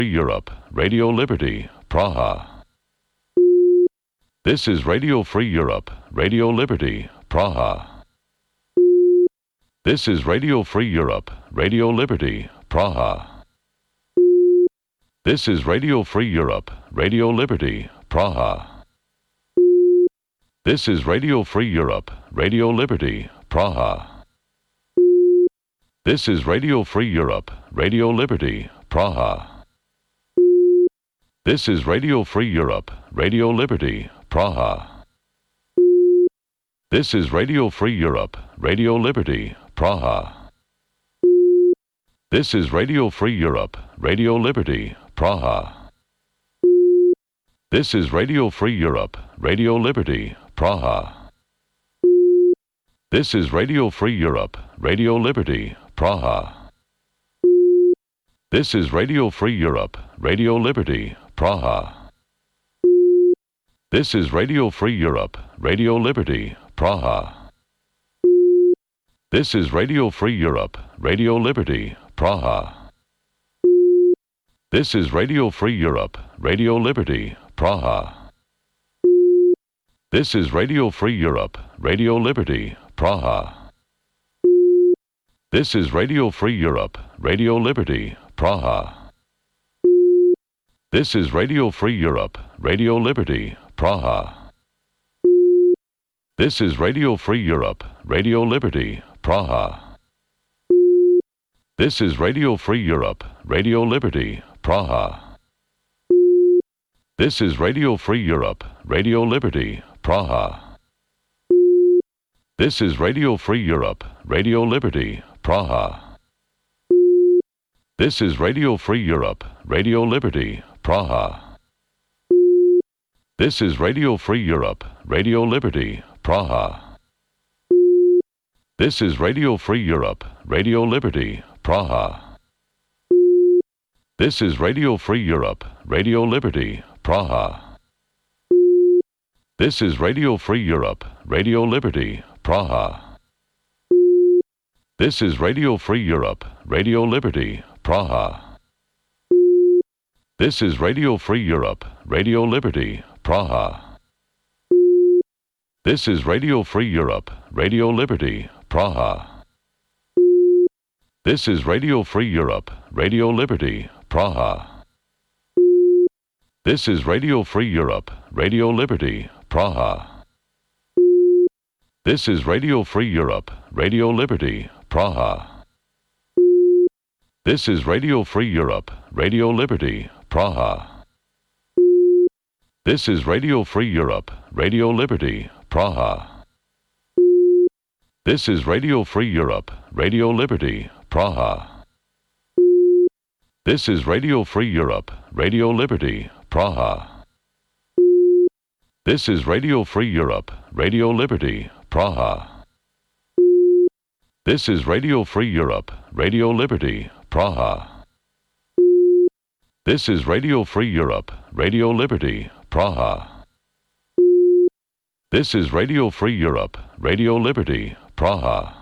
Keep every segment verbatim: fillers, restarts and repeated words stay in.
Europe, Radio Liberty, Praha. This is Radio Free Europe, Radio Liberty, Praha. This is Radio Free Europe, Radio Liberty, Praha. This is Radio Free Europe, Radio Liberty, Praha. This is Radio Free Europe, Radio Liberty, Praha. This is Radio Free Europe, Radio Liberty, Praha. This is Radio Free Europe, Radio Liberty, Praha. This is Radio Free Europe, Radio Liberty, Praha. This is Radio Free Europe, Radio Liberty, Praha. This is Radio Free Europe, Radio Liberty, Praha. This is Radio Free Europe, Radio Liberty, Praha. This is Radio Free Europe, Radio Liberty, Praha. This is Radio Free Europe, Radio Liberty, Praha. This is Radio Free Europe, Radio Liberty, Praha. This is Radio Free Europe, Radio Liberty, Praha. This is Radio Free Europe, Radio Liberty, Praha. This is Radio Free Europe, Radio Liberty, Praha. This is Radio Free Europe, Radio Liberty, Praha. This is Radio Free Europe, Radio Liberty, Praha. This is Radio Free Europe, Radio Liberty, Praha. This is Radio Free Europe, Radio Liberty, Praha. This is Radio Free Europe, Radio Liberty, Praha. This is Radio Free Europe, Radio Liberty, Praha. This is Radio Free Europe, Radio Liberty, Praha. This is Radio Free Europe, Radio Liberty, Praha. This is Radio Free Europe, Radio Liberty, Praha. This is Radio Free Europe, Radio Liberty, Praha. This is Radio Free Europe, Radio Liberty, Praha. This is Radio Free Europe, Radio Liberty, Praha. This is Radio Free Europe, Radio Liberty, Praha. This is Radio Free Europe, Radio Liberty, Praha. This is Radio Free Europe, Radio Liberty, Praha. This is Radio Free Europe, Radio Liberty, Praha. This is Radio Free Europe, Radio Liberty, Praha. This is Radio Free Europe, Radio Liberty, Praha. This is Radio Free Europe, Radio Liberty, Praha. This is Radio Free Europe, Radio Liberty, Praha. This is Radio Free Europe, Radio Liberty, Praha. This is Radio Free Europe, Radio Liberty, Praha. This is Radio Free Europe, Radio Liberty, Praha. This is Radio Free Europe, Radio Liberty, Praha.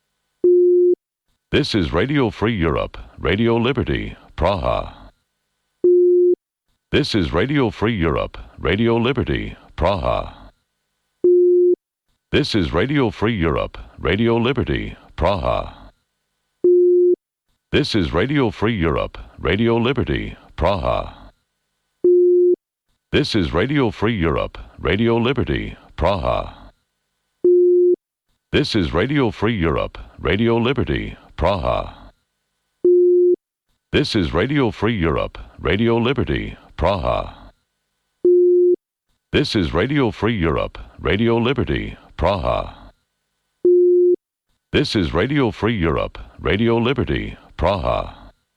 This is Radio Free Europe, Radio Liberty, Praha. This is Radio Free Europe, Radio Liberty, Praha. This is Radio Free Europe, Radio Liberty, Praha. This is Radio Free Europe, Radio Liberty, Praha. This is Radio Free Europe, Radio Liberty, Praha. This is Radio Free Europe, Radio Liberty, Praha. This is Radio Free Europe, Radio Liberty, Praha. This is Radio Free Europe, Radio Liberty, Praha. This is Radio Free Europe, Radio Liberty, Praha.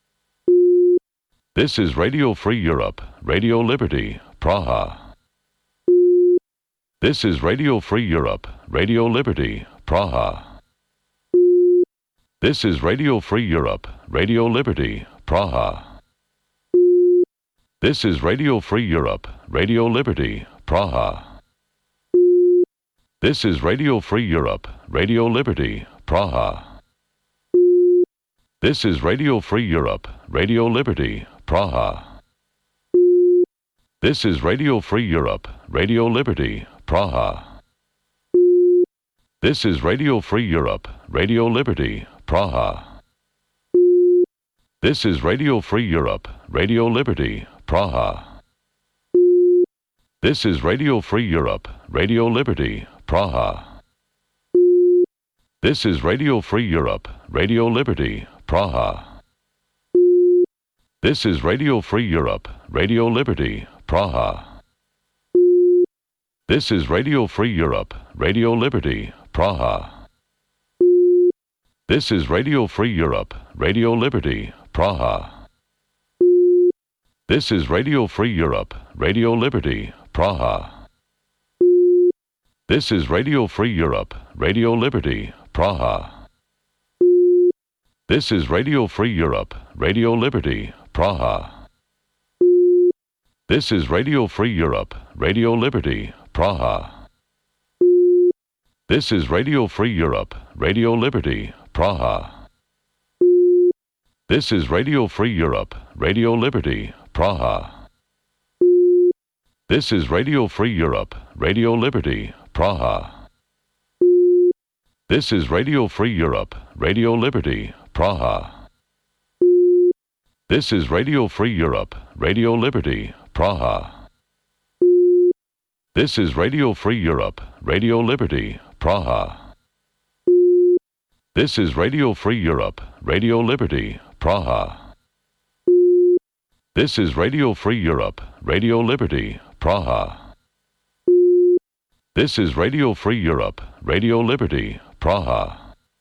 This is Radio Free Europe, Radio Liberty, Praha. This is Radio Free Europe, Radio Liberty, Praha. This is Radio Free Europe, Radio Liberty, Praha. This is Radio Free Europe, Radio Liberty, Praha. This is Radio Free Europe, Radio Liberty, Praha. This is Radio Free Europe, Radio Liberty, Praha. This is Radio Free Europe, Radio Liberty, Praha. This is Radio Free Europe, Radio Liberty, Praha. This is Radio Free Europe, Radio Liberty, Praha. This is Radio Free Europe, Radio Liberty, Praha. This is Radio Free Europe, Radio Liberty, Praha. This is Radio Free Europe, Radio Liberty, Praha. This is Radio Free Europe, Radio Liberty, Praha. This is Radio Free Europe, Radio Liberty, Praha. This is Radio Free Europe, Radio Liberty, Praha. This is Radio Free Europe, Radio Liberty, Praha. This is Radio Free Europe, Radio Liberty, Praha. This is Radio Free Europe, Radio Liberty, Praha. This is Radio Free Europe, Radio Liberty, Praha. This is Radio Free Europe, Radio Liberty, Praha. This is Radio Free Europe, Radio Liberty, Praha. This is Radio Free Europe, Radio Liberty, Praha. This is Radio Free Europe, Radio Liberty, Praha. This is Radio Free Europe, Radio Liberty, Praha. This is Radio Free Europe, Radio Liberty, Praha. This is Radio Free Europe, Radio Liberty, Praha. This is Radio Free Europe, Radio Liberty, Praha.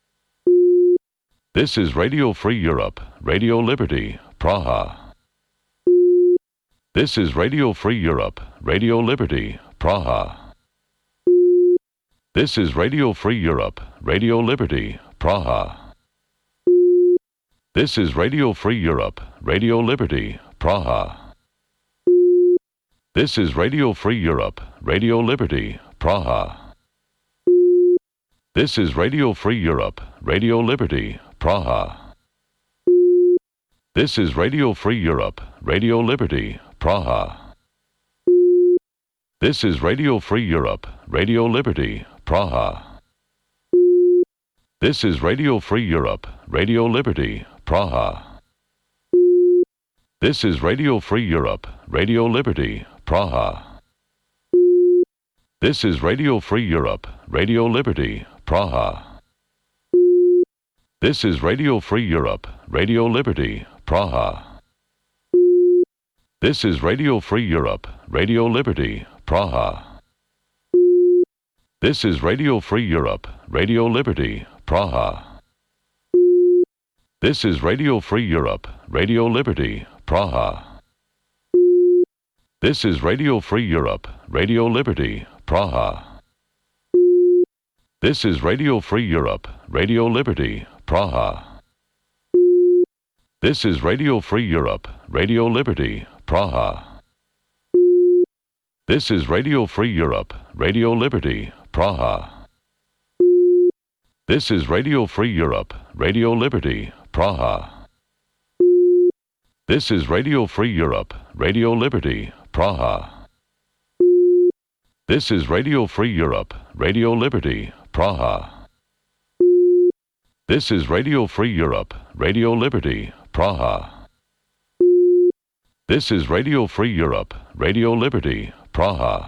This is Radio Free Europe, Radio Liberty, Praha. This is Radio Free Europe, Radio Liberty, Praha. This is Radio Free Europe, Radio Liberty, Praha. This is Radio Free Europe, Radio Liberty, Praha. This is Radio Free Europe, Radio Liberty, Praha. This is Radio Free Europe, Radio Liberty, Praha. This is Radio Free Europe, Radio Liberty, Praha. This is Radio Free Europe, Radio Liberty, Praha. This is Radio Free Europe, Radio Liberty, Praha. This is Radio Free Europe, Radio Liberty, Praha. This is Radio Free Europe, Radio Liberty, Praha. This is Radio Free Europe, Radio Liberty, Praha. This is Radio Free Europe, Radio Liberty, Praha. This is Radio Free Europe, Radio Liberty, Praha. This is Radio Free Europe, Radio Liberty, Praha. This is Radio Free Europe, Radio Liberty, Praha. This is Radio Free Europe, Radio Liberty, Praha. This is Radio Free Europe, Radio Liberty, Praha. This is Radio Free Europe, Radio Liberty, Praha. This is Radio Free Europe, Radio Liberty, Praha. This is Radio Free Europe, Radio Liberty, Praha. This is Radio Free Europe, Radio Liberty, Praha. This is Radio Free Europe, Radio Liberty, Praha. This is Radio Free Europe, Radio Liberty, Praha.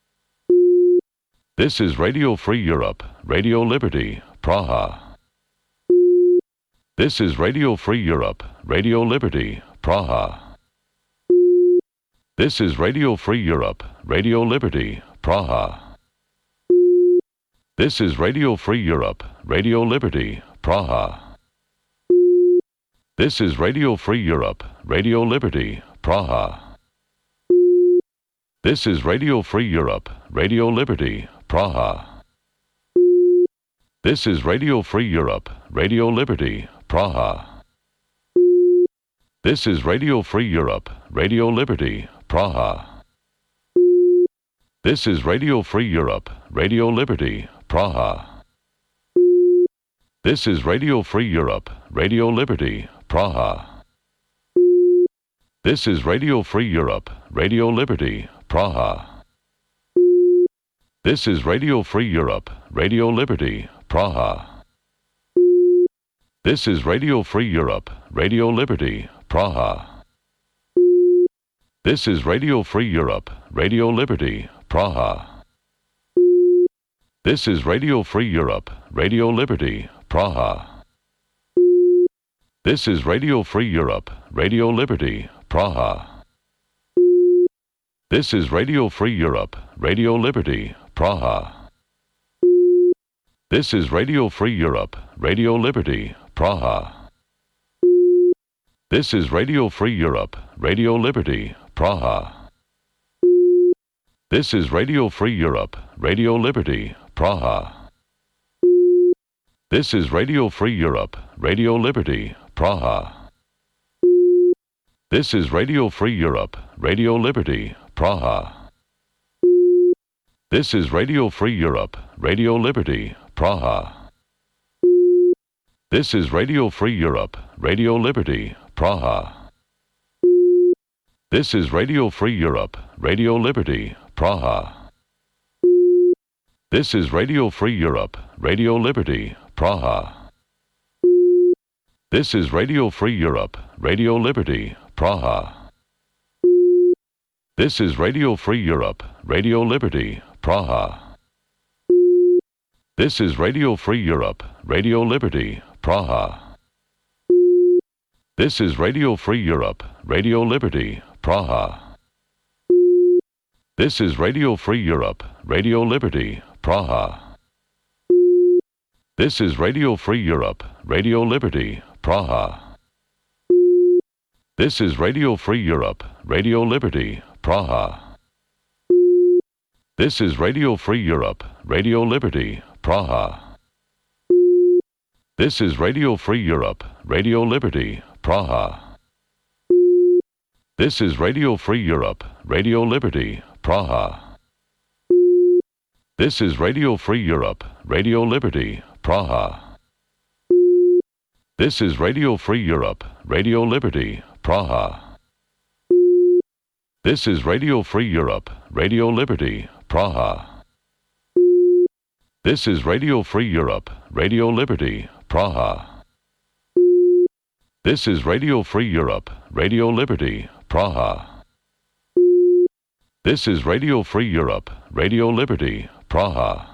This is Radio Free Europe, Radio Liberty, Praha. This is Radio Free Europe, Radio Liberty, Praha. This is Radio Free Europe, Radio Liberty, Praha. This is Radio Free Europe, Radio Liberty, Praha. This is Radio Free Europe, Radio Liberty, Praha. This is Radio Free Europe, Radio Liberty, Praha. This is Radio Free Europe, Radio Liberty, Praha. This is Radio Free Europe, Radio Liberty, Praha. This is Radio Free Europe, Radio Liberty, Praha. This is Radio Free Europe, Radio Liberty, Praha. This is Radio Free Europe, Radio Liberty, Praha. This is Radio Free Europe, Radio Liberty, Praha. This is Radio Free Europe, Radio Liberty, Praha. This is Radio Free Europe, Radio Liberty, Praha. This is Radio Free Europe, Radio Liberty, Praha. This is Radio Free Europe, Radio Liberty, Praha. This is Radio Free Europe, Radio Liberty, Praha. This is Radio Free Europe, Radio Liberty, Praha. This is Radio Free Europe, Radio Liberty, Praha. This is Radio Free Europe, Radio Liberty, Praha. This is Radio Free Europe, Radio Liberty, Praha. This is Radio Free Europe, Radio Liberty, Praha. This is Radio Free Europe, Radio Liberty, Praha. This is Radio Free Europe, Radio Liberty, Praha. This is Radio Free Europe, Radio Liberty, Praha. This is Radio Free Europe, Radio Liberty, Praha. This is Radio Free Europe, Radio Liberty, Praha. This is Radio Free Europe, Radio Liberty, Praha. This is Radio Free Europe, Radio Liberty, Praha. This is Radio Free Europe, Radio Liberty, Praha. This is Radio Free Europe, Radio Liberty, Praha. This is Radio Free Europe, Radio Liberty, Praha. This is Radio Free Europe, Radio Liberty, Praha. This is Radio Free Europe, Radio Liberty, Praha. This is Radio Free Europe, Radio Liberty, Praha. This is Radio Free Europe, Radio Liberty, Praha. This is Radio Free Europe, Radio Liberty, Praha. This is Radio Free Europe, Radio Liberty, Praha. This is Radio Free Europe, Radio Liberty, Praha. This is Radio Free Europe, Radio Liberty, Praha. This is Radio Free Europe, Radio Liberty, Praha. This is Radio Free Europe, Radio Liberty, Praha.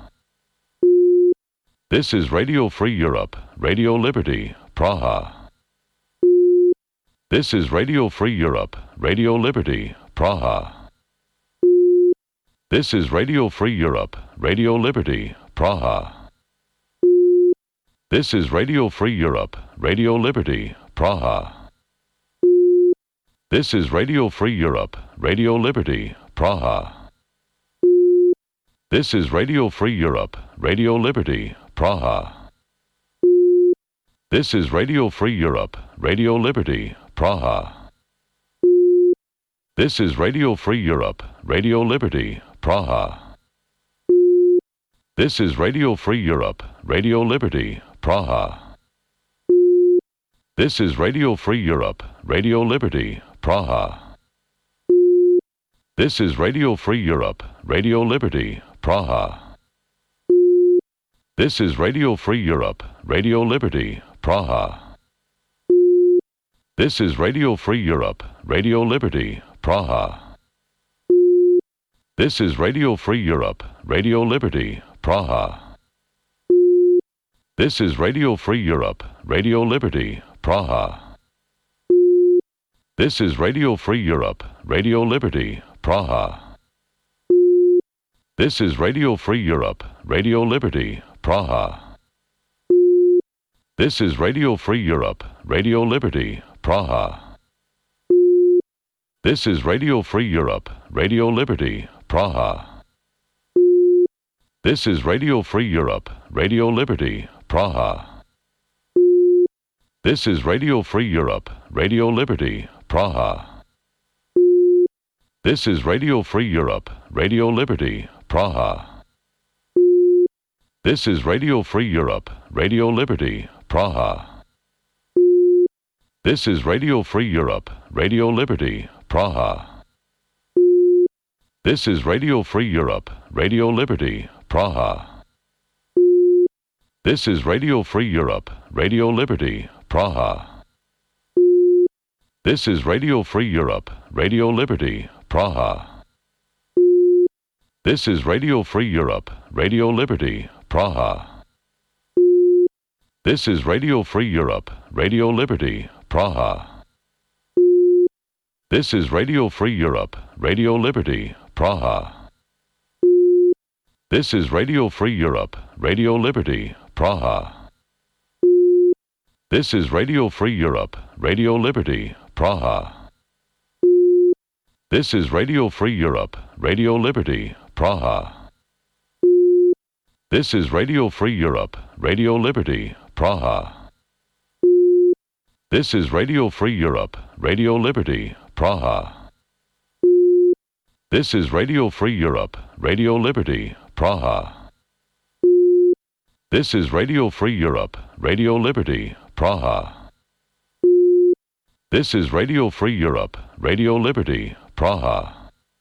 This is Radio Free Europe, Radio Liberty, Praha. This is Radio Free Europe, Radio Liberty, Praha. This is Radio Free Europe, Radio Liberty, Praha. This is Radio Free Europe, Radio Liberty, Praha. This is Radio Free Europe, Radio Liberty, Praha. This is Radio Free Europe, Radio Liberty, Praha. This is Radio Free Europe, Radio Liberty, Praha. This is Radio Free Europe, Radio Liberty, Praha. This is Radio Free Europe, Radio Liberty, Praha. This is Radio Free Europe, Radio Liberty, Praha. This is Radio Free Europe, Radio Liberty, Praha. This is Radio Free Europe, Radio Liberty, Praha. This is Radio Free Europe, Radio Liberty, Praha. This is Radio Free Europe, Radio Liberty, Praha. This is Radio Free Europe, Radio Liberty, Praha. This is Radio Free Europe, Radio Liberty, Praha. This is Radio Free Europe, Radio Liberty, Praha. This is Radio Free Europe, Radio Liberty, Praha. This is Radio Free Europe, Radio Liberty, Praha. This is Radio Free Europe, Radio Liberty, Praha. This is Radio Free Europe, Radio Liberty, Praha. This is Radio Free Europe, Radio Liberty, Praha. This is Radio Free Europe, Radio Liberty, Praha. This is Radio Free Europe, Radio Liberty, Praha. This is Radio Free Europe, Radio Liberty, Praha. This is Radio Free Europe, Radio Liberty, Praha. This is Radio Free Europe, Radio Liberty, Praha. This is Radio Free Europe, Radio Liberty, Praha. This is Radio Free Europe, Radio Liberty, Praha. This is Radio Free Europe, Radio Liberty, Praha. This is Radio Free Europe, Radio Liberty, Praha. This is Radio Free Europe, Radio Liberty, Praha. This is Radio Free Europe, Radio Liberty, Praha. This is Radio Free Europe, Radio Liberty, Praha. This is Radio Free Europe, Radio Liberty, Praha. This is Radio Free Europe, Radio Liberty, Praha. This is Radio Free Europe, Radio Liberty, Praha. This is Radio Free Europe, Radio Liberty, Praha.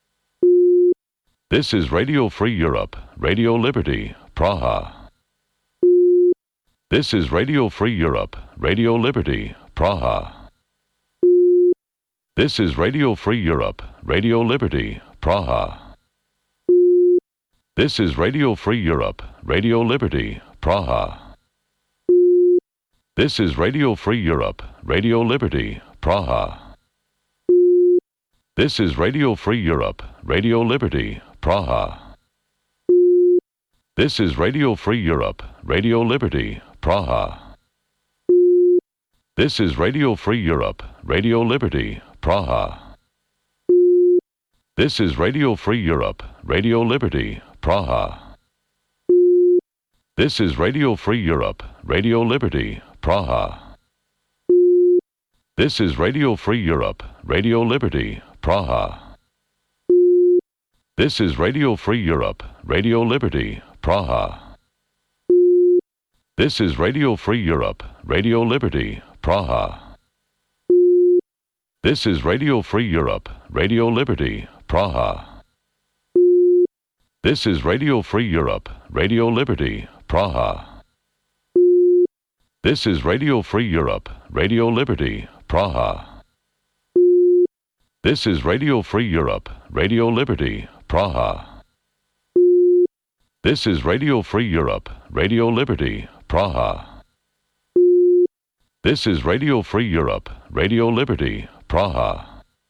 This is Radio Free Europe, Radio Liberty, Praha. This is Radio Free Europe, Radio Liberty, Praha. This is Radio Free Europe, Radio Liberty, Praha. This is Radio Free Europe, Radio Liberty, Praha. This is Radio Free Europe, Radio Liberty, Praha. This is Radio Free Europe, Radio Liberty, Praha. This is Radio Free Europe, Radio Liberty, Praha. This is Radio Free Europe, Radio Liberty, Praha. This is Radio Free Europe, Radio Liberty, Praha. This is Radio Free Europe, Radio Liberty, Praha. This is Radio Free Europe, Radio Liberty, Praha. This is Radio Free Europe, Radio Liberty, Praha. This is Radio Free Europe, Radio Liberty, Praha. This is Radio Free Europe, Radio Liberty, Praha. This is Radio Free Europe, Radio Liberty, Praha. This is Radio Free Europe, Radio Liberty, Praha. This is Radio Free Europe, Radio Liberty, Praha. This is Radio Free Europe, Radio Liberty, Praha. This is Radio Free Europe, Radio Liberty, Praha.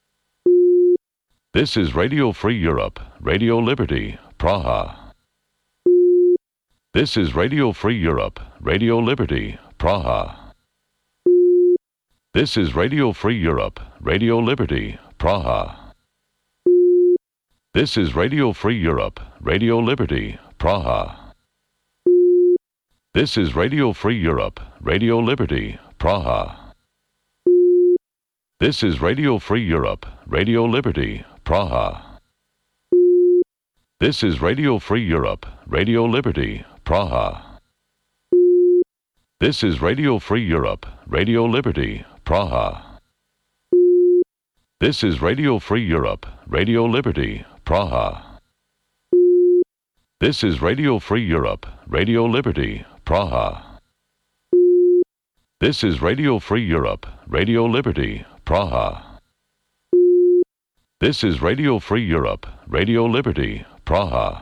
This is Radio Free Europe, Radio Liberty, Praha. This is Radio Free Europe, Radio Liberty, Praha. This is Radio Free Europe, Radio Liberty, Praha. This is Radio Free Europe, Radio Liberty, Praha. This is Radio Free Europe, Radio Liberty, Praha. This is Radio Free Europe, Radio Liberty, Praha. This is Radio Free Europe, Radio Liberty, Praha. This is Radio Free Europe, Radio Liberty, Praha. This is Radio Free Europe, Radio Liberty, Praha. This is Radio Free Europe, Radio Liberty, Praha. This is Radio Free Europe, Radio Liberty, Praha. This is Radio Free Europe, Radio Liberty, Praha.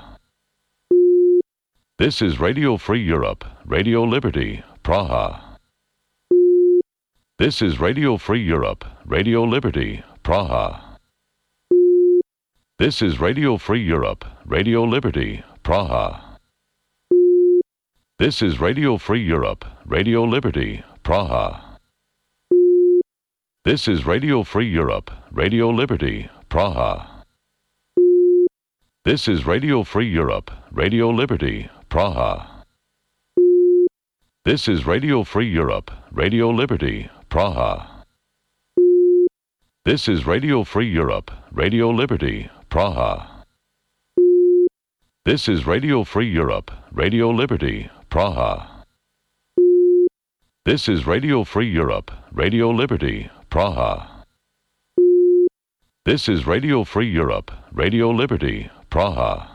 This is Radio Free Europe, Radio Liberty, Praha. This is Radio Free Europe, Radio Liberty, Praha. This is Radio Free Europe, Radio Liberty, Praha. This is Radio Free Europe, Radio Liberty, Praha. This is Radio Free Europe, Radio Liberty, Praha. This is Radio Free Europe, Radio Liberty, Praha. This is Radio Free Europe, Radio Liberty, Praha. This is Radio Free Europe, Radio Liberty, Praha. This is Radio Free Europe, Radio Liberty, Praha. This is Radio Free Europe, Radio Liberty, Praha. This is Radio Free Europe, Radio Liberty, Praha.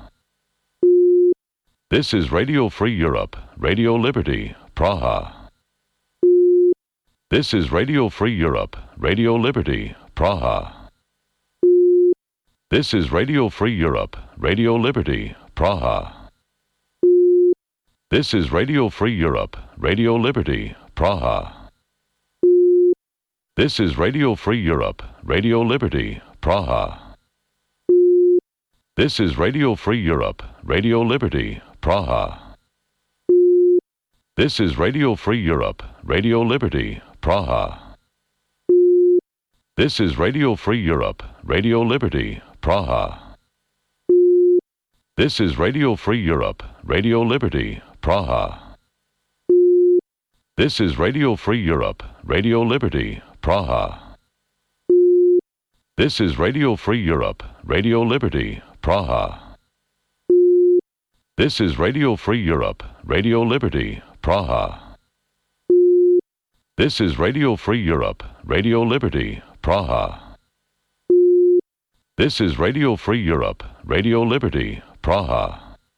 This is Radio Free Europe, Radio Liberty, Praha. This is Radio Free Europe, Radio Liberty, Praha. This is Radio Free Europe, Radio Liberty, Praha. This is Radio Free Europe, Radio Liberty, Praha. This is Radio Free Europe, Radio Liberty, Praha. This is Radio Free Europe, Radio Liberty, Praha. This is Radio Free Europe, Radio Liberty, Praha. This is Radio Free Europe, Radio Liberty, Praha. This is Radio Free Europe, Radio Liberty, Praha. This is Radio Free Europe, Radio Liberty, Praha. This is Radio Free Europe, Radio Liberty, Praha. This is Radio Free Europe, Radio Liberty, Praha. This is Radio Free Europe, Radio Liberty, Praha. This is Radio Free Europe, Radio Liberty, Praha.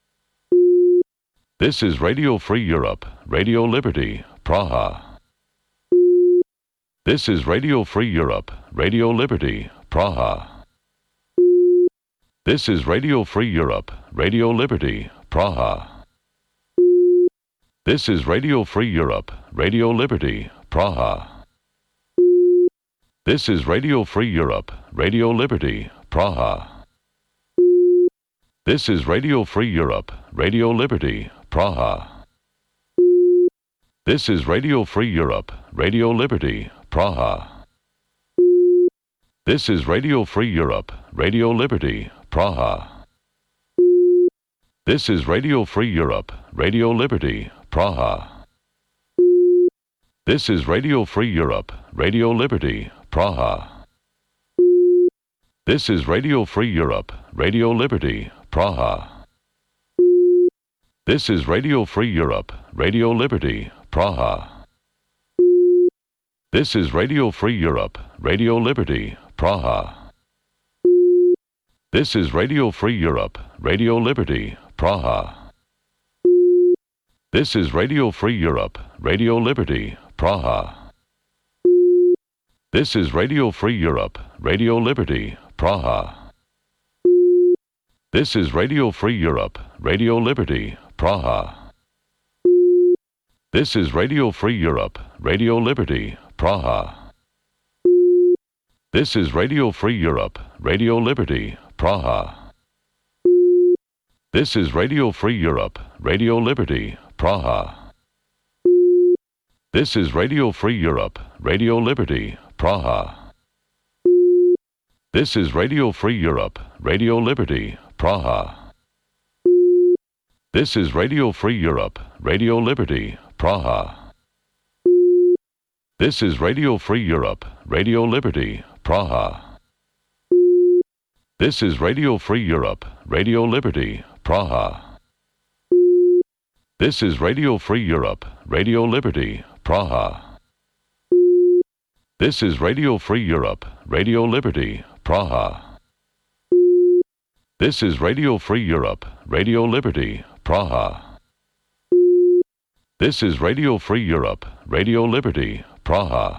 This is Radio Free Europe, Radio Liberty, Praha. This is Radio Free Europe, Radio Liberty, Praha. This is Radio Free Europe, Radio Liberty, Praha. This is Radio Free Europe, Radio Liberty, Praha. This is Radio Free Europe, Radio Liberty, Praha. This is Radio Free Europe, Radio Liberty, Praha. This is Radio Free Europe, Radio Liberty, Praha. This is Radio Free Europe, Radio Liberty, Praha. This is Radio Free Europe, Radio Liberty, Praha. This is Radio Free Europe, Radio Liberty, Praha. This is Radio Free Europe, Radio Liberty, Praha. This is Radio Free Europe, Radio Liberty, Praha. This is Radio Free Europe, Radio Liberty, Praha. This is Radio Free Europe, Radio Liberty, Praha. This is Radio Free Europe, Radio Liberty, Praha. This is Radio Free Europe, Radio Liberty, Praha. This is Radio Free Europe, Radio Liberty, Praha. This is Radio Free Europe, Radio Liberty, Praha. This is Radio Free Europe, Radio Liberty, Praha. This is Radio Free Europe, Radio Liberty, Praha. This is Radio Free Europe, Radio Liberty, Praha. This is Radio Free Europe, Radio Liberty, Praha. This is Radio Free Europe, Radio Liberty, Praha. This is Radio Free Europe, Radio Liberty, Praha. This is Radio Free Europe, Radio Liberty, Praha. This is Radio Free Europe, Radio Liberty, Praha. This is Radio Free Europe, Radio Liberty, Praha. This is Radio Free Europe, Radio Liberty, Praha. This is Radio Free Europe, Radio Liberty, Praha.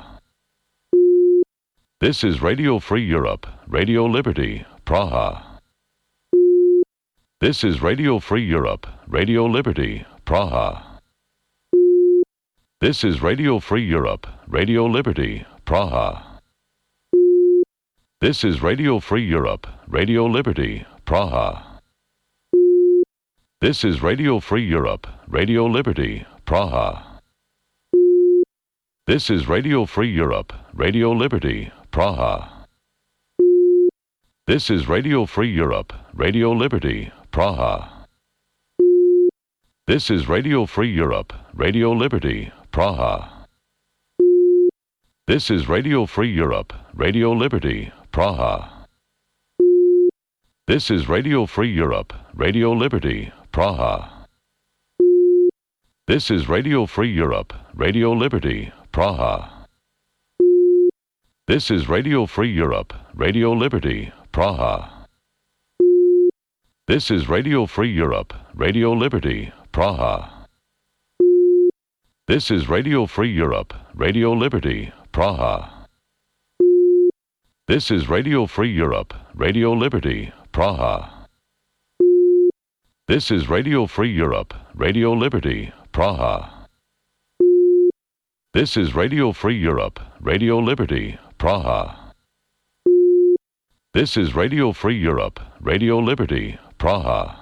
This is Radio Free Europe, Radio Liberty, Praha. This is Radio Free Europe, Radio Liberty, Praha. This is Radio Free Europe, Radio Liberty, Praha. This is Radio Free Europe, Radio Liberty, Praha. This is Radio Free Europe, Radio Liberty, Praha. This is Radio Free Europe, Radio Liberty, Praha. This is Radio Free Europe, Radio Liberty, Praha. This is Radio Free Europe, Radio Liberty, Praha. This is Radio Free Europe, Radio Liberty, Praha. This is Radio Free Europe, Radio Liberty, Praha. This is Radio Free Europe, Radio Liberty, Praha. This is Radio Free Europe, Radio Liberty, Praha. This is Radio Free Europe, Radio Liberty, Praha. This is Radio Free Europe, Radio Liberty, Praha. This is Radio Free Europe, Radio Liberty, Praha. This is Radio Free Europe, Radio Liberty, Praha. This is Radio Free Europe, Radio Liberty, Praha. This is Radio Free Europe, Radio Liberty, Praha.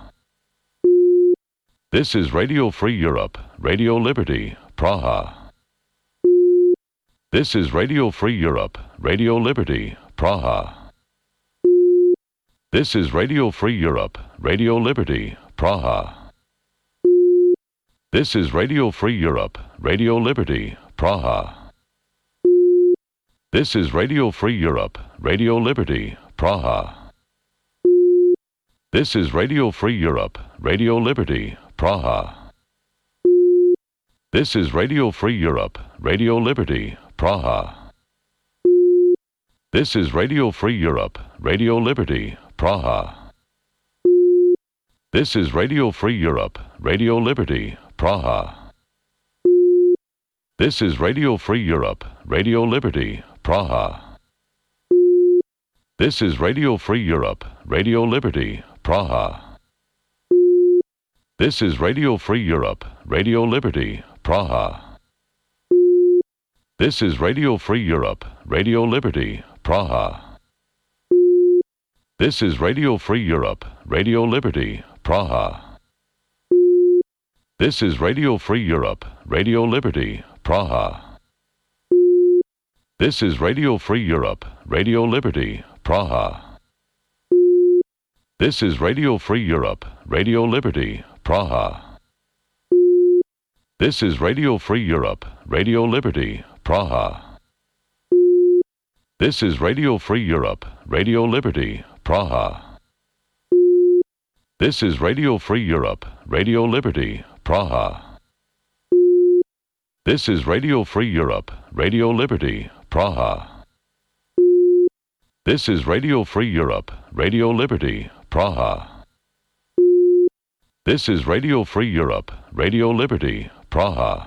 This is Radio Free Europe, Radio Liberty, Praha. This is Radio Free Europe, Radio Liberty, Praha. This is Radio Free Europe, Radio Liberty, Praha. This is Radio Free Europe, Radio Liberty, Praha. This is Radio Free Europe, Radio Liberty, Praha. This is Radio Free Europe, Radio Liberty, Praha. This is Radio Free Europe, Radio Liberty, Praha. This is Radio Free Europe, Radio Liberty, Praha. This is Radio Free Europe, Radio Liberty, Praha. This is Radio Free Europe, Radio Liberty, Praha. This is Radio Free Europe, Radio Liberty, Praha. This is Radio Free Europe, Radio Liberty, Praha. This is Radio Free Europe, Radio Liberty, Praha. This is Radio Free Europe, Radio Liberty, Praha. This is Radio Free Europe, Radio Liberty, Praha. This is Radio Free Europe, Radio Liberty, Praha. This is Radio Free Europe, Radio Liberty, Praha. This is Radio Free Europe, Radio Liberty, Praha. This is Radio Free Europe, Radio Liberty, Praha. This is Radio Free Europe, Radio Liberty, Praha. This is Radio Free Europe, Radio Liberty, Praha. This is Radio Free Europe, Radio Liberty, Praha. This is Radio Free Europe, Radio Liberty, Praha.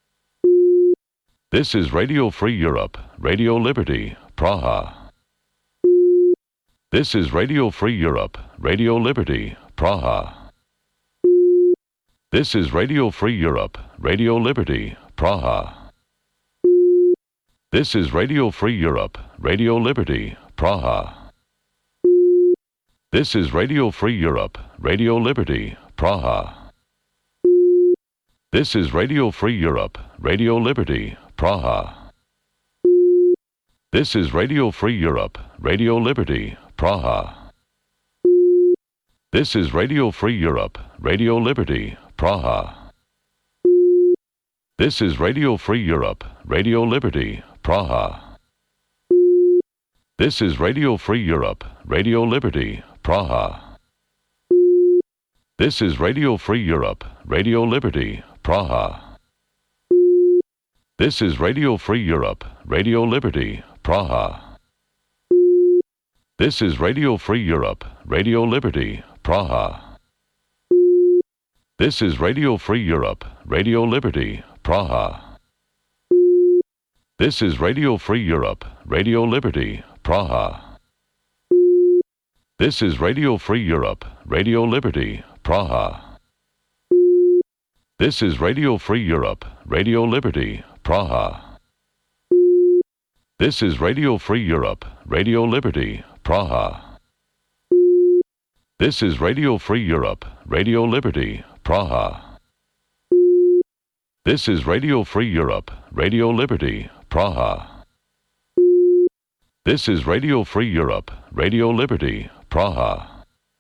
This is Radio Free Europe, Radio Liberty, Praha. This is Radio Free Europe, Radio Liberty, Praha. This is Radio Free Europe, Radio Liberty, Praha. This is Radio Free Europe, Radio Liberty, Praha. This is Radio Free Europe, Radio Liberty, Praha. This is Radio Free Europe, Radio Liberty, Praha. This is Radio Free Europe, Radio Liberty, Praha. This is Radio Free Europe, Radio Liberty, Praha. This is Radio Free Europe, Radio Liberty, Praha. This is Radio Free Europe, Radio Liberty, Praha. This is Radio Free Europe, Radio Liberty, Praha. This is Radio Free Europe, Radio Liberty, Praha. This is Radio Free Europe, Radio Liberty, Praha. This is Radio Free Europe, Radio Liberty, Praha. This is Radio Free Europe, Radio Liberty, Praha. This is Radio Free Europe, Radio Liberty, Praha. This is Radio Free Europe, Radio Liberty, Praha. This is Radio Free Europe, Radio Liberty, Praha. This is Radio Free Europe, Radio Liberty, Praha. This is Radio Free Europe, Radio Liberty, Praha. This is Radio Free Europe, Radio Liberty, Praha.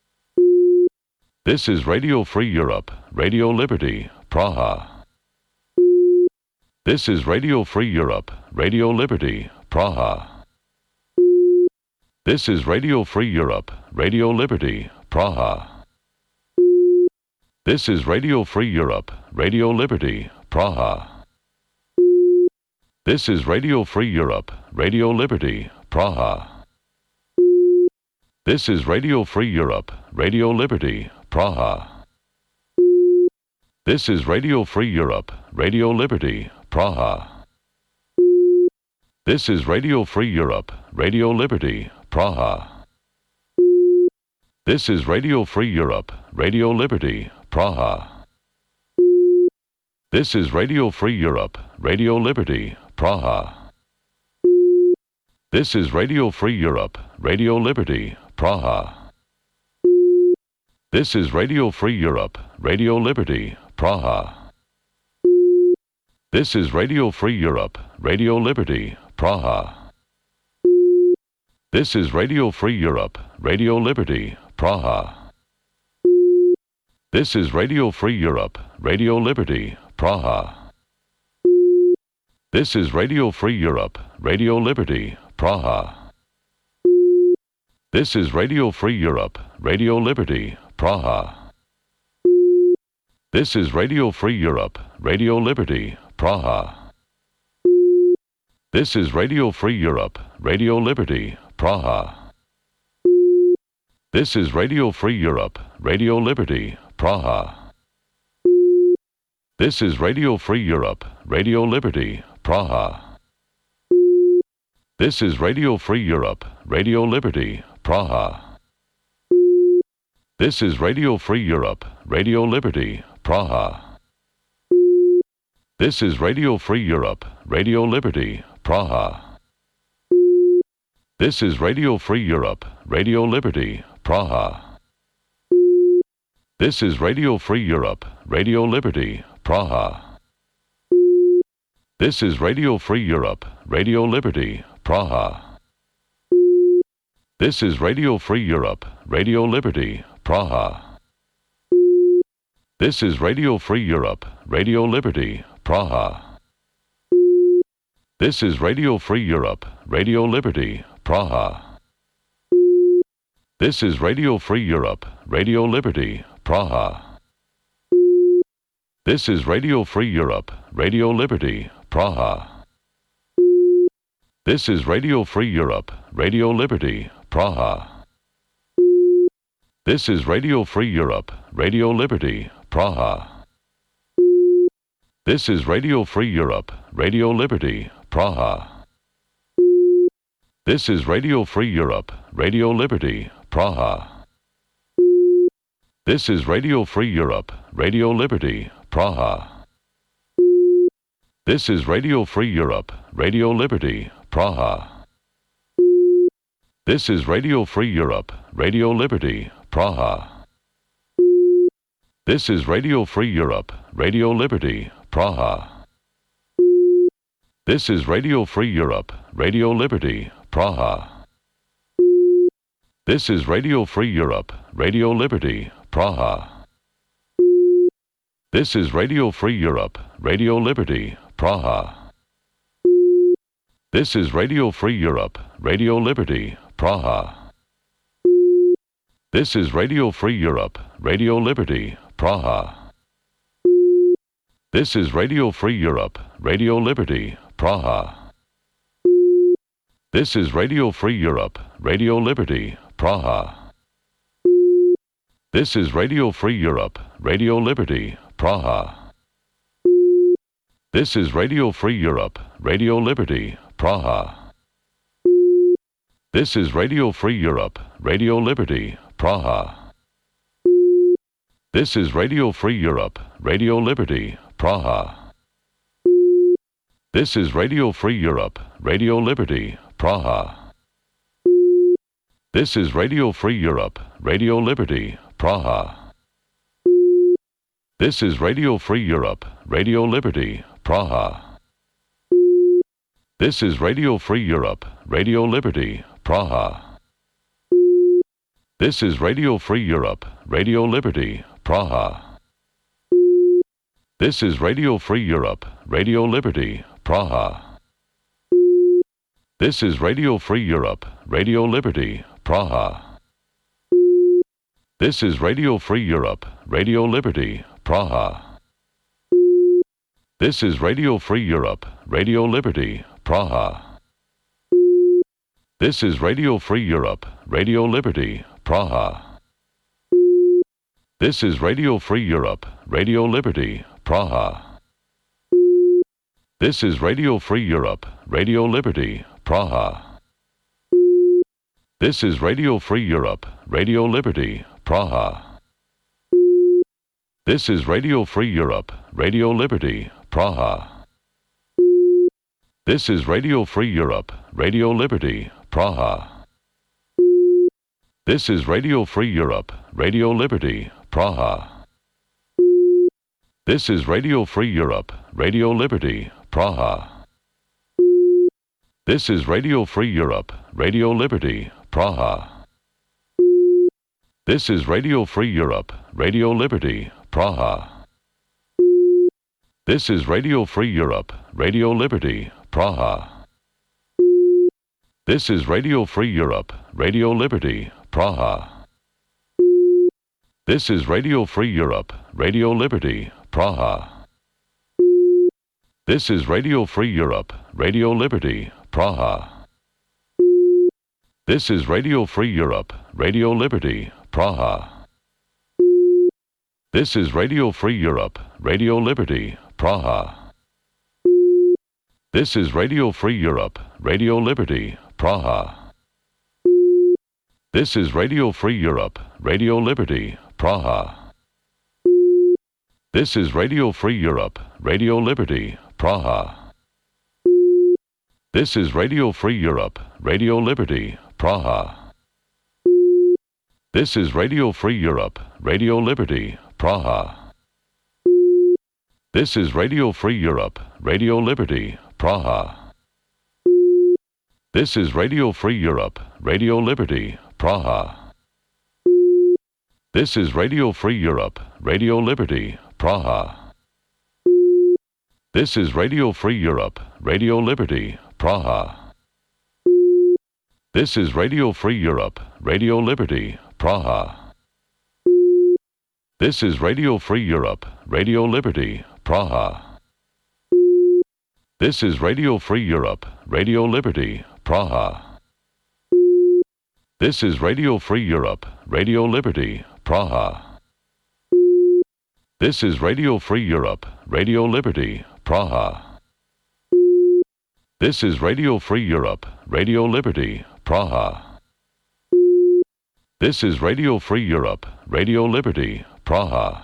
This is Radio Free Europe, Radio Liberty, Praha. This is Radio Free Europe, Radio Liberty, Praha. This is Radio Free Europe, Radio Liberty, Praha. This is Radio Free Europe, Radio Liberty, Praha. This is Radio Free Europe, Radio Liberty, Praha. This is Radio Free Europe, Radio Liberty, Praha. This is Radio Free Europe, Radio Liberty, Praha. This is Radio Free Europe, Radio Liberty, Praha. This is Radio Free Europe, Radio Liberty, Praha. This is Radio Free Europe, Radio Liberty, Praha. This is Radio Free Europe, Radio Liberty, Praha. This is Radio Free Europe, Radio Liberty, Praha. This is Radio Free Europe, Radio Liberty, Praha. This is Radio Free Europe, Radio Liberty, Praha. This is Radio Free Europe, Radio Liberty, Praha. This is Radio Free Europe, Radio Liberty, Praha. This is Radio Free Europe, Radio Liberty, Praha. This is Radio Free Europe, Radio Liberty, Praha. This is Radio Free Europe, Radio Liberty, Praha. This is Radio Free Europe, Radio Liberty, Praha. This is Radio Free Europe, Radio Liberty, Praha. This is Radio Free Europe, Radio Liberty, Praha. This is Radio Free Europe, Radio Liberty, Praha. This is Radio Free Europe, Radio Liberty, Praha. This is Radio Free Europe, Radio Liberty, Praha. This is Radio Free Europe, Radio Liberty, Praha. This is Radio Free Europe, Radio Liberty, Praha. This is Radio Free Europe, Radio Liberty, Praha. This is Radio Free Europe, Radio Liberty, Praha. This is Radio Free Europe, Radio Liberty, Praha. This is Radio Free Europe, Radio Liberty, Praha. This is Radio Free Europe, Radio Liberty, Praha. This is Radio Free Europe, Radio Liberty, Praha. This is Radio Free Europe, Radio Liberty, Praha. This is Radio Free Europe, Radio Liberty, Praha. This is Radio Free Europe, Radio Liberty, Praha. This is Radio Free Europe, Radio Liberty, Praha. This is Radio Free Europe, Radio Liberty, Praha. This is Radio Free Europe, Radio Liberty, Praha. This is Radio Free Europe, Radio Liberty, Praha. This is Radio Free Europe, Radio Liberty, Praha. This is Radio Free Europe, Radio Liberty, Praha. This is Radio Free Europe, Radio Liberty, Praha. This is Radio Free Europe, Radio Liberty, Praha. This is Radio Free Europe, Radio Liberty, Praha. This is Radio Free Europe, Radio Liberty, Praha. This is Radio Free Europe, Radio Liberty, Praha. This is Radio Free Europe, Radio Liberty, Praha. This is Radio Free Europe, Radio Liberty, Praha. This is Radio Free Europe, Radio Liberty, Praha. This is Radio Free Europe, Radio Liberty, Praha. This is Radio Free Europe, Radio Liberty, Praha. This is Radio Free Europe, Radio Liberty, Praha. This is Radio Free Europe, Radio Liberty, Praha. This is Radio Free Europe, Radio Liberty, Praha. This is Radio Free Europe, Radio Liberty, Praha. This is Radio Free Europe, Radio Liberty, Praha. This is Radio Free Europe, Radio Liberty, Praha. This is Radio Free Europe, Radio Liberty, Praha. This is Radio Free Europe, Radio Liberty, Praha. This is Radio Free Europe, Radio Liberty, Praha. This is Radio Free Europe, Radio Liberty, Praha. This is Radio Free Europe, Radio Liberty, Praha. This is Radio Free Europe, Radio Liberty, Praha. This is Radio Free Europe, Radio Liberty, Praha. This is Radio Free Europe, Radio Liberty, Praha. This is Radio Free Europe, Radio Liberty, Praha. This is Radio Free Europe, Radio Liberty, Praha. This is Radio Free Europe, Radio Liberty, Praha. This is Radio Free Europe, Radio Liberty, Praha. This is Radio Free Europe, Radio Liberty, Praha. This is Radio Free Europe, Radio Liberty, Praha. This is Radio Free Europe, Radio Liberty, Praha. This is Radio Free Europe, Radio Liberty, Praha. This is Radio Free Europe, Radio Liberty, Praha. This is Radio Free Europe, Radio Liberty, Praha. This is Radio Free Europe, Radio Liberty, Praha. This is Radio Free Europe, Radio Liberty, Praha. This is Radio Free Europe, Radio Liberty, Praha. This is Radio Free Europe, Radio Liberty, Praha. This is Radio Free Europe, Radio Liberty, Praha. This is Radio Free Europe, Radio Liberty, Praha. This is Radio Free Europe, Radio Liberty, Praha. This is Radio Free Europe, Radio Liberty, Praha. This is Radio Free Europe, Radio Liberty, Praha. This is Radio Free Europe, Radio Liberty, Praha. This is Radio Free Europe, Radio Liberty, Praha. This is Radio Free Europe, Radio Liberty, Praha. This is Radio Free Europe, Radio Liberty, Praha. This is Radio Free Europe, Radio Liberty, Praha. This is Radio Free Europe, Radio Liberty, Praha. This is Radio Free Europe, Radio Liberty, Praha.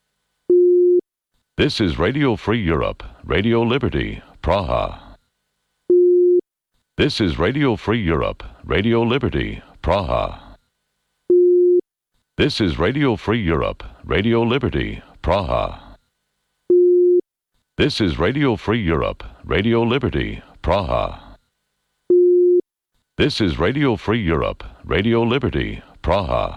This is Radio Free Europe, Radio Liberty, Praha. This is Radio Free Europe, Radio Liberty, Praha. This is Radio Free Europe, Radio Liberty, Praha. This is Radio Free Europe, Radio Liberty, Praha. This is Radio Free Europe, Radio Liberty, Praha.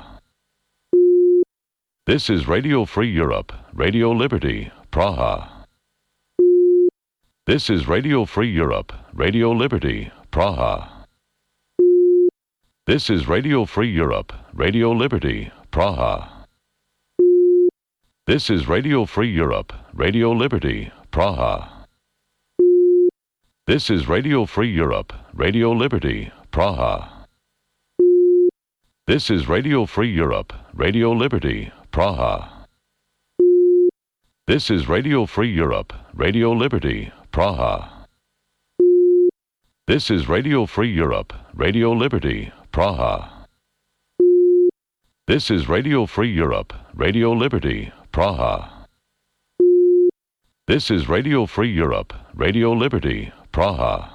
This is Radio Free Europe, Radio Liberty, Praha. This is Radio Free Europe, Radio Liberty, Praha. This is Radio Free Europe, Radio Liberty, Praha. This is Radio Free Europe, Radio Liberty, Praha. This is Radio Free Europe, Radio Liberty, Praha. This is Radio Free Europe, Radio Liberty, Praha. This is Radio Free Europe, Radio Liberty, Praha. This is Radio Free Europe, Radio Liberty, Praha. This is Radio Free Europe, Radio Liberty, Praha. This is Radio Free Europe, Radio Liberty, Praha.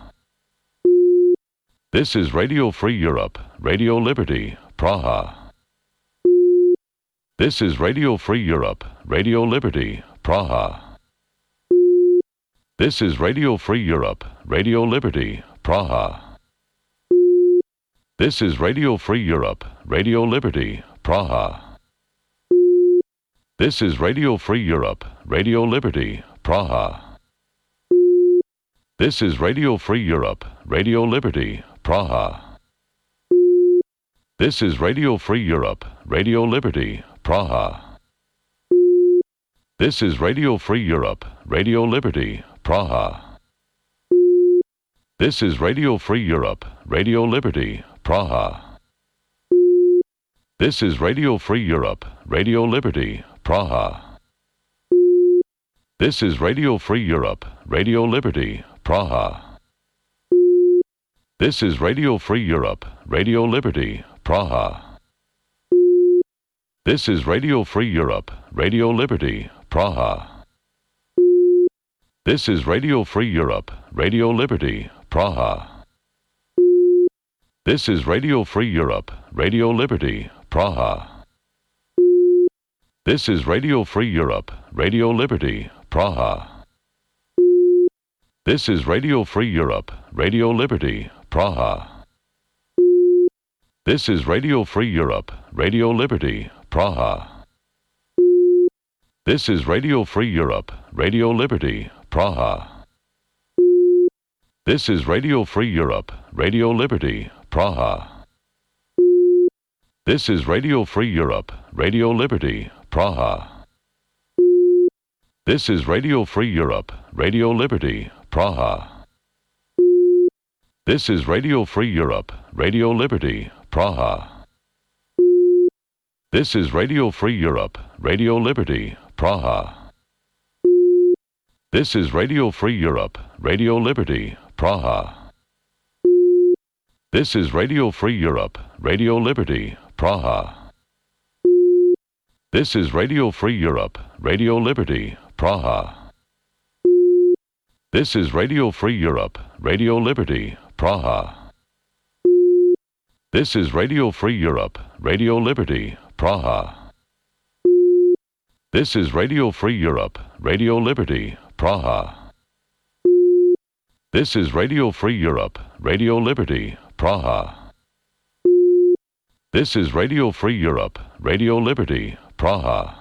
This is Radio Free Europe, Radio Liberty, Praha. This is Radio Free Europe, Radio Liberty, Praha. This is Radio Free Europe, Radio Liberty, Praha. This is Radio Free Europe, Radio Liberty, Praha. This is Radio Free Europe, Radio Liberty, Praha. This is Radio Free Europe, Radio Liberty, Praha. This is Radio Free Europe, Radio Liberty, Praha. This is Radio Free Europe, Radio Liberty, Praha. This is Radio Free Europe, Radio Liberty, Praha. This is Radio Free Europe, Radio Liberty, Praha. This is Radio Free Europe, Radio Liberty, Praha. This is Radio Free Europe, Radio Liberty, Praha. This is Radio Free Europe, Radio Liberty, Praha. This is Radio Free Europe, Radio Liberty, Praha. This is Radio Free Europe, Radio Liberty, Praha. This is Radio Free Europe, Radio Liberty, Praha. This is Radio Free Europe, Radio Liberty, Praha. This is Radio Free Europe, Radio Liberty, Praha. This is Radio Free Europe, Radio Liberty, Praha. This is Radio Free Europe, Radio Liberty, Praha. This is Radio Free Europe, Radio Liberty, Praha. This is Radio Free Europe, Radio Liberty, Praha. This is Radio Free Europe, Radio Liberty, Praha. This is Radio Free Europe, Radio Liberty, Praha. This is Radio Free Europe, Radio Liberty, Praha. This is Radio Free Europe, Radio Liberty, Praha. This is Radio Free Europe, Radio Liberty, Praha. This is Radio Free Europe, Radio Liberty, Praha. This is Radio Free Europe, Radio Liberty, Praha. This is Radio Free Europe, Radio Liberty, Praha. This is Radio Free Europe, Radio Liberty, Praha. This is Radio Free Europe, Radio Liberty, Praha.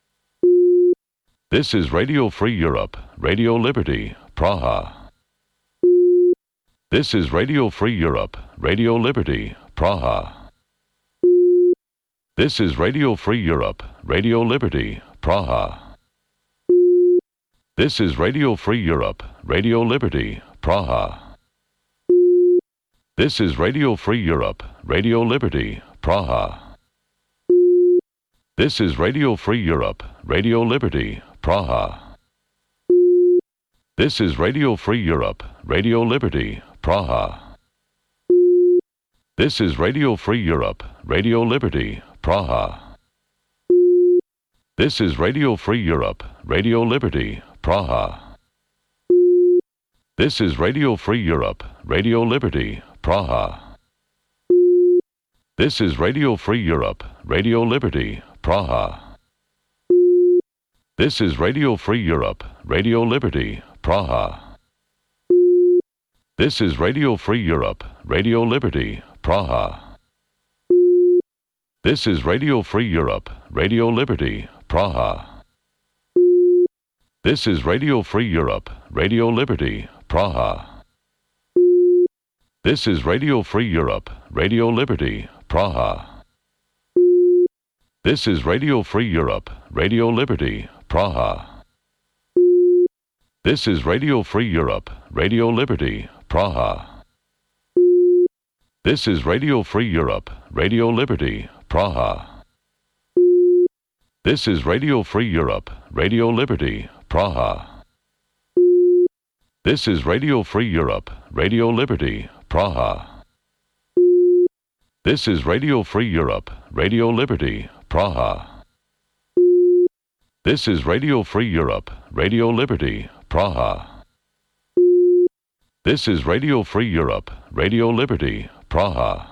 This is Radio Free Europe, Radio Liberty, Praha. This is Radio Free Europe, Radio Liberty, Praha. This is Radio Free Europe, Radio Liberty, Praha. This is Radio Free Europe, Radio Liberty, Praha. This is Radio Free Europe, Radio Liberty, Praha. This is Radio Free Europe, Radio Liberty, Praha. This is Radio Free Europe, Radio Liberty, Praha. This is Radio Free Europe, Radio Liberty, Praha. This is Radio Free Europe, Radio Liberty, Praha. This is Radio Free Europe, Radio Liberty, Praha. This is Radio Free Europe, Radio Liberty, Praha. This is Radio Free Europe, Radio Liberty, Praha. This is Radio Free Europe, Radio Liberty, Praha. This is Radio Free Europe, Radio Liberty, Praha. This is Radio Free Europe, Radio Liberty, Praha. This is Radio Free Europe, Radio Liberty, Praha. This is Radio Free Europe, Radio Liberty, Praha. This is Radio Free Europe, Radio Liberty, Praha. This is Radio Free Europe, Radio Liberty, Praha. This is Radio Free Europe, Radio Liberty, Praha. This is Radio Free Europe, Radio Liberty, Praha. This is Radio Free Europe, Radio Liberty, Praha. This is Radio Free Europe, Radio Liberty, Praha. This is Radio Free Europe, Radio Liberty, Praha.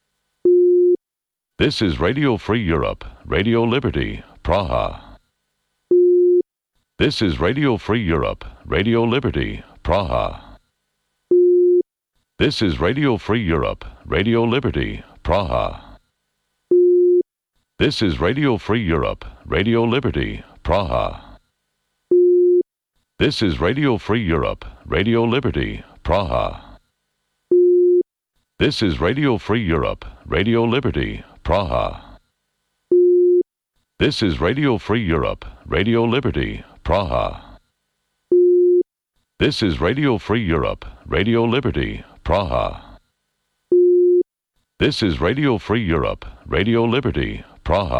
This is Radio Free Europe, Radio Liberty, Praha. This is Radio Free Europe, Radio Liberty, Praha. This is Radio Free Europe, Radio Liberty, Praha. This is Radio Free Europe, Radio Liberty, Praha. This is Radio Free Europe, Radio Liberty, Praha. This is Radio Free Europe, Radio Liberty, Praha. This is Radio Free Europe, Radio Liberty, Praha. This is Radio Free Europe, Radio Liberty, Praha. This is Radio Free Europe, Radio Liberty, Praha.